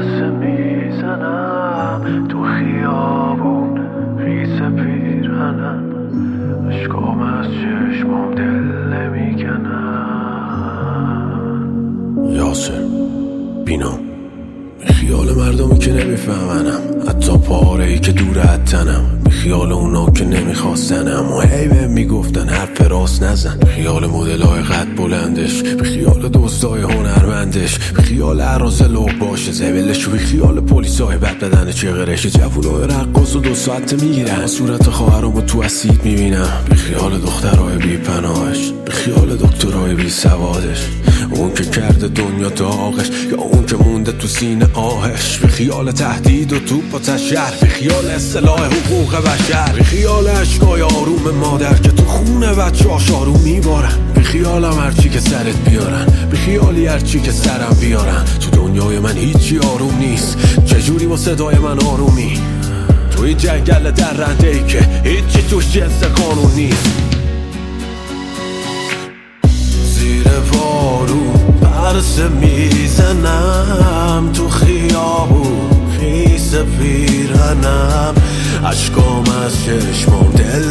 پرسه میزنم تو خیابون خیس پیرهنم اشکام از چشمام دل نمیکنم. یاسر بینا خیال مردمی که نمیفهمنم، حتی پاره‌ای که دور از تنم، خیال اونا که نمیخواستنم و هی بهم میگفتن حرف راست نزن، خیال مدلای قد بلندش، به خیال دزدای هنرمندش، به خیال عراض لوح باشه زبلش، و به خیال پلیسای بد بدن چغرش، جوونای رقاص و 2 ساعت میگیرن صورت خواهرامو تو اسید میبینم، به خیال دخترای بی پناهش، به خیال دکترای بی سوادش، اون که کرده دنیا داغش یا اون که مونده تو سینه آهش، به خیال تهدید و توپ و تشهر، به خیال اصلاح حقوق بشر، به خیال اشکای آروم مادر که تو خونه بچه‌هاش آروم میبارن، به خیالم هرچی که سرت بیارن، به خیالی هرچی که سرم بیارن، تو دنیای من هیچی آروم نیست، چجوری با صدای من آرومی توی جنگل درنده ای که هیچی توش جنس قانون نیست. زیر بارون پرسه میزنم تو خیابون خیس پیرهنم اشکام از چشمام دل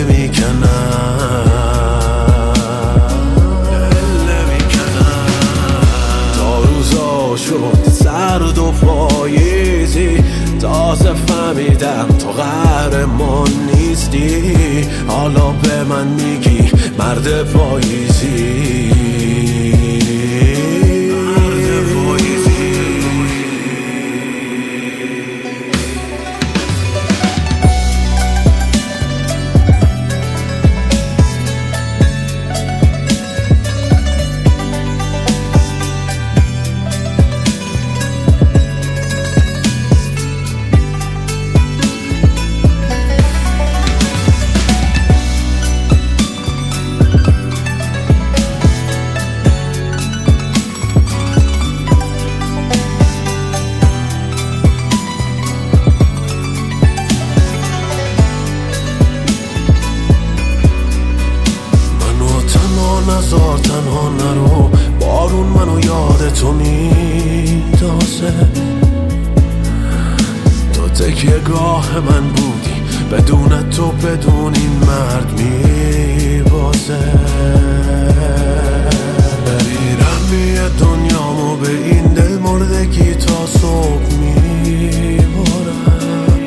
نمیکنم. تا روزا شد سرد و پاییزی تازه فهمیدم تو قهرمان نیستی، حالا به من میگی مرد پاییزی. نزار تنها نرو، بارون منو یاد تو میدازه، تو تکیه‌گاه من بودی، بدون تو بدون این مرد میبازه، بیرحمی دنیامو به این دل مردگی تا صبح میبارم.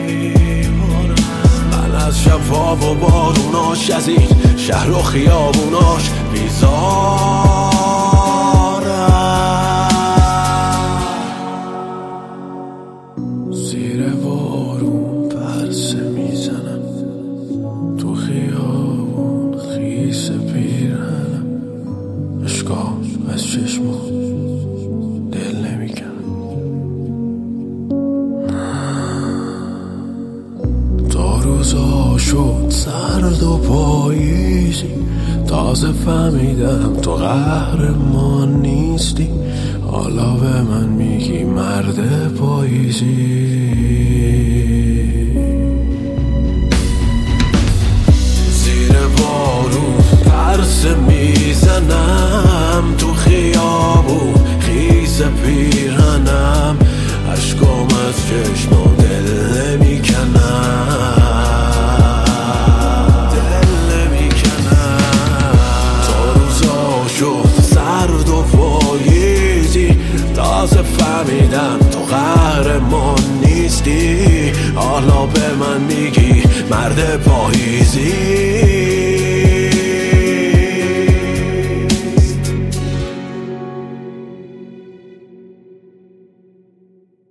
من از شب‌ها و باروناش، از این شهر و خیابوناش بیزارم. زیر بارون پرسه میزنم تو خیابون خیس پیرهنم اشکام از چشمام دل نمیکنم. تا روزا شد سرد و پاییزی تازه فهمیدم تو قهرمان نیستی، حالا به من میگی مرد پاییزی. زیر بارون پرسه میزنم تو خیابون خیس پیرهنم اشکام از چشمام دل نمیکنم. سرد و پاییزی تازه فهمیدم تو قهرمان نیستی، حالا به من میگی مرد پاییزی.